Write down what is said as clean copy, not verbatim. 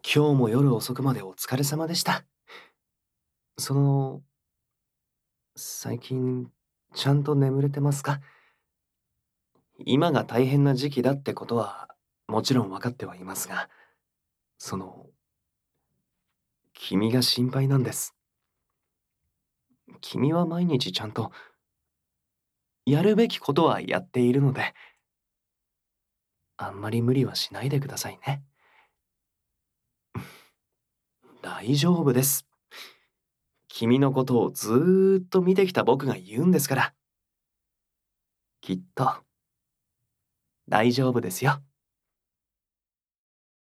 今日も夜遅くまでお疲れ様でした。その、最近、ちゃんと眠れてますか？今が大変な時期だってことは、もちろん分かってはいますが、その、君が心配なんです。君は毎日ちゃんと、やるべきことはやっているので、あんまり無理はしないでくださいね。大丈夫です。君のことをずーっと見てきた僕が言うんですから、きっと大丈夫ですよ。